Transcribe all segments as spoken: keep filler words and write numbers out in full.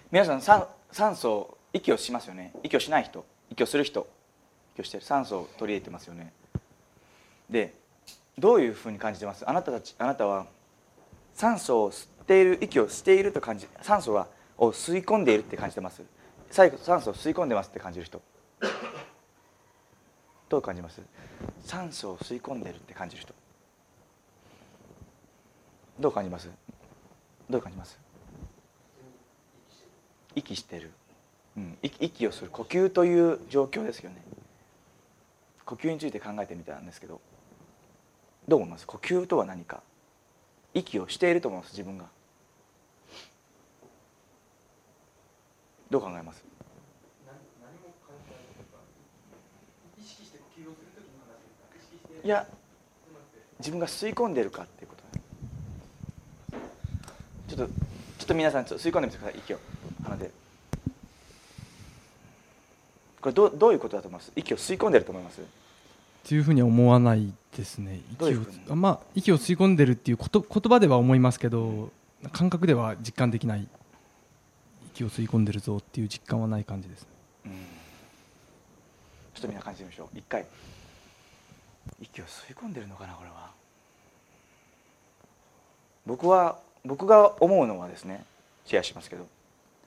皆さん酸酸素、息をしますよね。息をしない人、息をする人、息をしてる、酸素を取り入れてますよね。でどういうふうに感じてます？あなたたち、あなたは酸素を吸っている、息をしていると感じ、酸素がを吸い込んでいるって感じてます？最後酸素を吸い込んでますって感じる人、どう感じます？酸素を吸い込んでいるって感じる人、どう感じます？どう感じます？息してる、うん、息をする、呼吸という状況ですよね。呼吸について考えてみたんですけど、どう思います？呼吸とは何か。息をしていると思います？自分がどう考えます？いや、自分が吸い込んでいるかっていうこと。ちょっとちょっと皆さんちょっと吸い込んでみてください。息を鼻で。これどうどういうことだと思います？息を吸い込んでると思います？ っていうふうには思わないですね。息をあ、まあ、息を吸い込んでるっていうこと言葉では思いますけど、感覚では実感できない。息を吸い込んでるぞっていう実感はない感じです、うん、 ちょっとみんな感じてみましょう。一回息を吸い込んでるのかな。これは僕は僕が思うのはですね、シェアしますけど、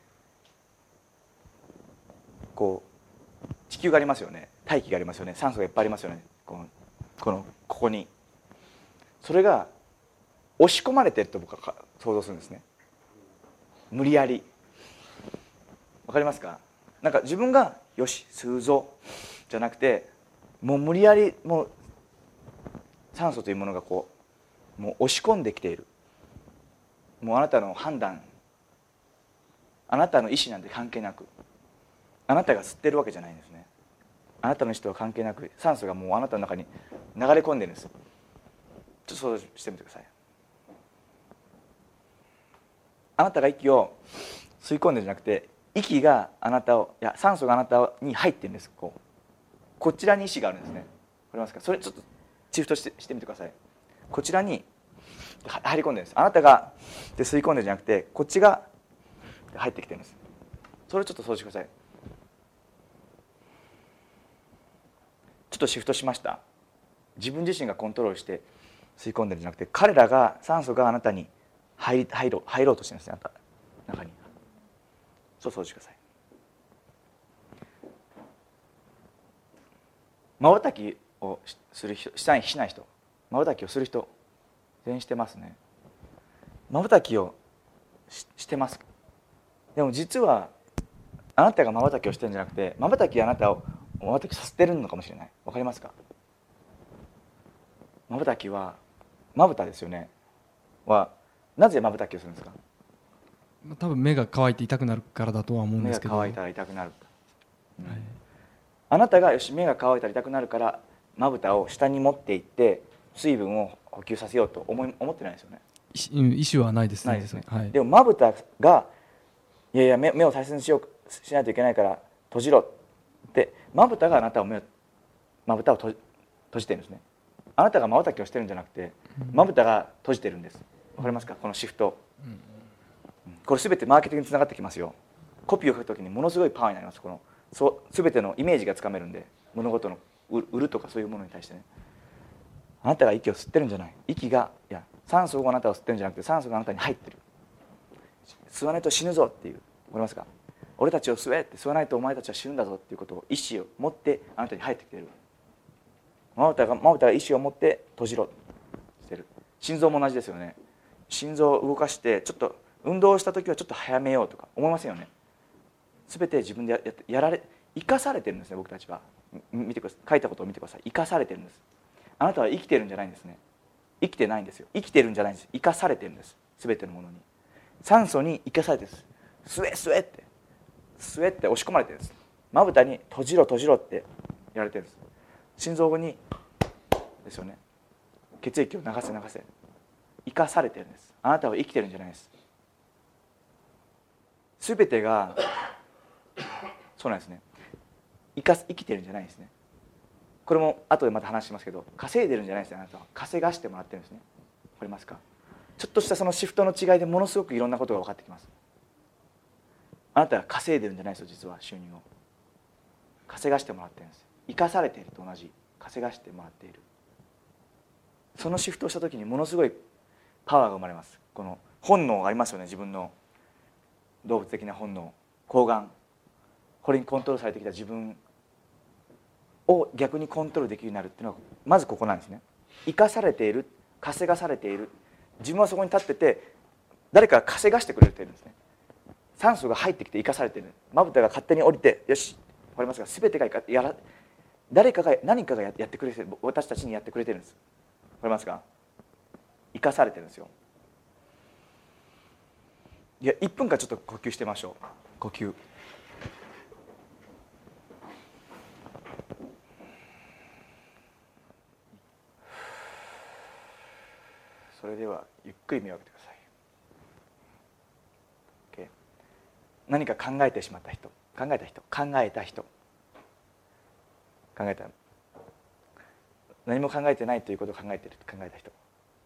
こう地球がありますよね。大気がありますよね。酸素がいっぱいありますよね。このこのここにそれが押し込まれてると僕は想像するんですね。無理やり。わかりますか？なんか自分がよし吸うぞじゃなくて、もう無理やりもう酸素というものがこうもう押し込んできている。もうあなたの判断、あなたの意思なんて関係なく、あなたが吸ってるわけじゃないんですね。あなたの意思とは関係なく酸素がもうあなたの中に流れ込んでるんです。ちょっと想像してみてください。あなたが息を吸い込んでるんじゃなくて、息があなたを、いや酸素があなたに入ってるんです。こうこちらに意思があるんですね。わかりますか？それちょっとシフトしてしてみてください。こちらに入り込んでるんです。あなたがで吸い込んでるんじゃなくて、こっちが入ってきてるんです。それをちょっと想像してください。ちょっとシフトしました。自分自身がコントロールして吸い込んでるんじゃなくて、彼らが酸素があなたに入り入ろう入ろうとしてるんですね。あなた中に。そう想像してください。まばたきをする人、したいしない人、まばたきをする人全員してますね。まばたきを し, してます。でも実はあなたがまばたきをしてるんじゃなくて、まばたきあなたをまばたきさせてるのかもしれない。わかりますか？まばたきはまぶたですよね。はなぜまぶたきをするんですか？ 多分目が乾いて痛くなるからだとは思うんですけど。 目が乾いたら痛くなる、うんはい、あなたがよし目が乾いたら痛くなるからまぶたを下に持っていって水分を補給させようと思い思ってないですよね。 意思はないですね。 ないですね、 はい、 でもまぶたがいやいや 目, 目を大切にしようしないといけないから閉じろってまぶたがあなたを目をまぶたを閉 じ, 閉じてるんですね。あなたがまばたきをしてるんじゃなくてまぶたが閉じてるんです。わかりますか？このシフト、うん、これ全てマーケティングにつながってきますよ。コピーを書くときにものすごいパワーになります。このそう全てのイメージがつかめるんで、物事の売るとかそういうものに対してね、あなたが息を吸ってるんじゃない、息がいや酸素があなたを吸ってるんじゃなくて酸素があなたに入ってる。吸わないと死ぬぞっていう、わかりますか？俺たちを吸えって、吸わないとお前たちは死ぬんだぞっていうことを意思を持ってあなたに入ってきている。まぶたがまぶたが意思を持って閉じろしてる。心臓も同じですよね。心臓を動かしてちょっと運動した時はちょっと早めようとか思いませんよね。全て自分で や, や, やられ生かされてるんですね。僕たちは見てください。書いたことを見てください。生かされてるんです。あなたは生きてるんじゃないんですね。生きてないんですよ。生きてるんじゃないんです。生かされてるんです。全てのものに酸素に生かされてるんです。吸え吸えって吸えって押し込まれてるんです。まぶたに閉じろ閉じろってやられてるんです。心臓にですよね。血液を流せ流せ生かされてるんです。あなたは生きてるんじゃないです。全てがそうなんですね。生かす生きてるんじゃないですね。これも後でまた話しますけど、稼いでるんじゃないですね。あなたは稼がしてもらってるんですね。わかりますか？ちょっとしたそのシフトの違いでものすごくいろんなことが分かってきます。 あなたが稼いでるんじゃないですよ。実は収入を稼がしてもらってるんです。生かされていると同じ、稼がしてもらっている。そのシフトをした時にものすごいパワーが生まれます。この本能がありますよね。自分の動物的な本能、睾丸、これにコントロールされてきた自分を逆にコントロールできるようになるっていうのはまずここなんですね。生かされている、稼がされている、自分はそこに立ってて誰かが稼がしてくれているんですね。酸素が入ってきて生かされている。まぶたが勝手に降りて、よし、わかりますか、全てがやら誰かが何かがやってくれている、私たちにやってくれているんです。わかりますか。生かされてるんですよ。いやいっぷんかんちょっと呼吸してみましょう。呼吸。それではゆっくり目を開けてください。OK、 何か考えてしまった人、考えた人、考えた人、考えた、何も考えてないということを考えている、考えた人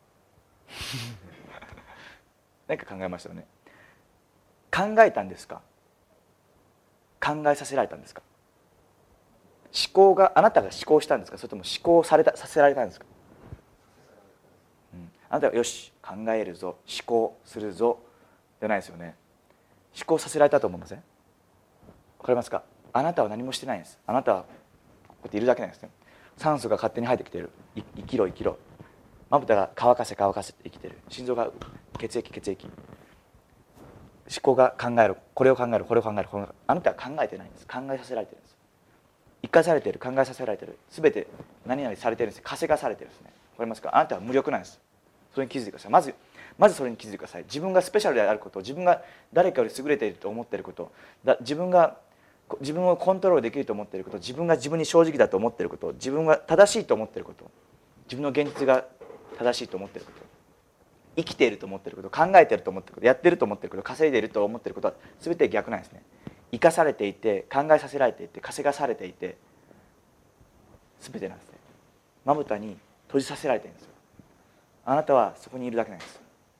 何か考えましたよね。考えたんですか、考えさせられたんですか。思考があなたが思考したんですか、それとも思考されたさせられたんですか。うん、あなたがよし考えるぞ、思考するぞじゃないですよね。思考させられたと思いません？わかりますか。あなたは何もしてないんです。あなたはこうやっているだけなんですね。酸素が勝手に入ってきている。い生きろ生きろ、まぶたが乾かせ乾かせって生きている。心臓が血液血液、思考が考える、これを考える、これを考える、これを考える。あなたは考えてないんです。考えさせられてるんです。生かされている、考えさせられている、すべて何々されているんです。稼がされているんですね。わかりますか。あなたは無力なんです。それに気づいてください。まずまずそれに気づいてください。自分がスペシャルであること、自分が誰かより優れていると思っていること、だ自分が自分をコントロールできると思っていること、自分が自分に正直だと思っていること、自分が正しいと思っていること、自分の現実が正しいと思っていること、生きていると思っていること、考えていると思っていること、やっていると思っていること、稼いでいると思っていることは全て逆なんですね。生かされていて、考えさせられていて、稼がされていて、全てなんですね。まぶたに閉じさせられているんですよ。あなたはそこにいるだけなんです。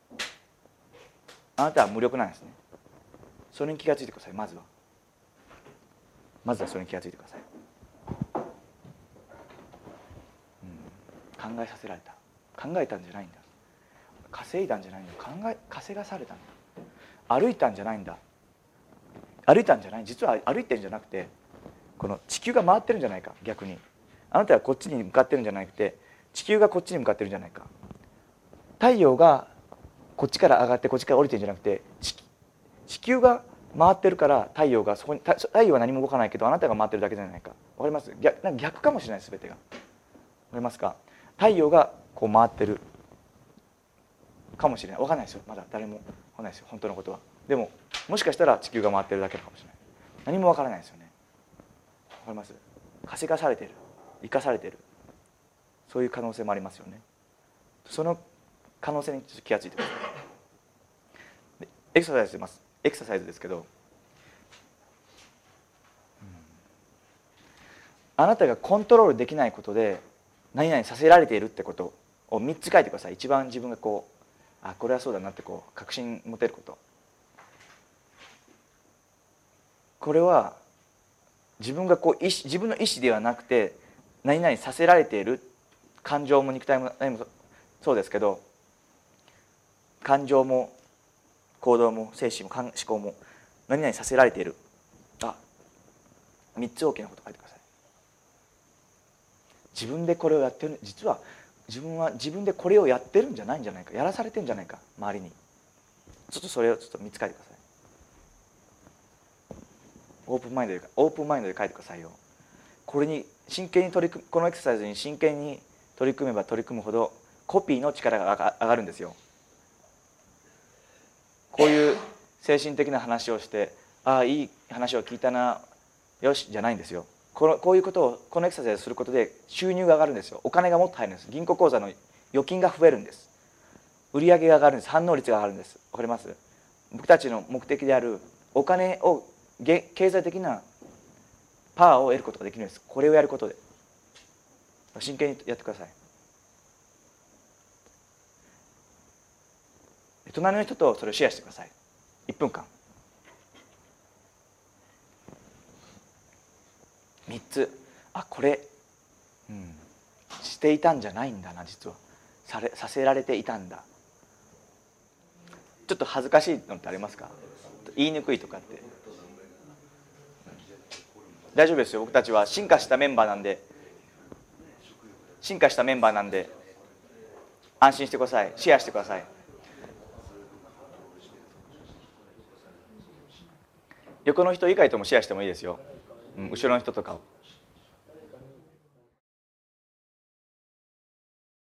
あなたは無力なんですね。それに気がついてください。まずはまずはそれに気がついてください。うん、考えさせられた、考えたんじゃないんだ、稼いだんじゃないんだ、考え稼がされたんだ、歩いたんじゃないんだ、歩いたんじゃない、実は歩いてるんじゃなくて、この地球が回ってるんじゃないか。逆にあなたはこっちに向かってるんじゃなくて、地球がこっちに向かってるんじゃないか。太陽がこっちから上がってこっちから降りてるんじゃなくて、地球が回ってるから太陽がそこに、太陽は何も動かないけどあなたが回ってるだけじゃないか。わかります？ 逆, なんか逆かもしれない。全てがわかりますか。太陽がこう回ってるかもしれない。わかんないですよ。まだ誰もわかんないですよ、本当のことは。でももしかしたら地球が回ってるだけかもしれない。何もわからないですよね。わかります？稼がされている、生かされている、そういう可能性もありますよね。その可能性に気がついてください。エクササイズします。エクササイズですけど、あなたがコントロールできないことで何々させられているってことをみっつ書いてください。一番自分がこう、あ、これはそうだなってこう確信持てること。これは自分がこう意思自分の意思ではなくて何々させられている。感情も肉体も何もそうですけど、感情も行動も精神も思考も何々させられている。あ、みっつ大きなこと書いてください。自分でこれをやってる、実は自分は自分でこれをやってるんじゃないんじゃないか、やらされてるんじゃないか、周りに。ちょっとそれをちょっとみっつ書いてください。オープンマインドでオープンマインドで書いてくださいよ。これに真剣に取り組このエクササイズに真剣に取り組めば取り組むほどコピーの力が上がるんですよ。こういう精神的な話をして、ああいい話を聞いたな、よしじゃないんですよ。このこういうことをこのエクササイズをすることで収入が上がるんですよ。お金がもっと入るんです。銀行口座の預金が増えるんです。売上が上がるんです。反応率が上がるんです。わかります？僕たちの目的であるお金を経済的なパワーを得ることができるんです。これをやることで真剣にやってください。隣の人とそれをシェアしてください。いっぷんかんみっつ、あこれ、うん、していたんじゃないんだな、実はされさせられていたんだ。ちょっと恥ずかしいのってありますか？言いにくいとかって。大丈夫ですよ、僕たちは進化したメンバーなんで進化したメンバーなんで安心してください。シェアしてください。横の人以外ともシェアしてもいいですよ、うん、後ろの人とかを。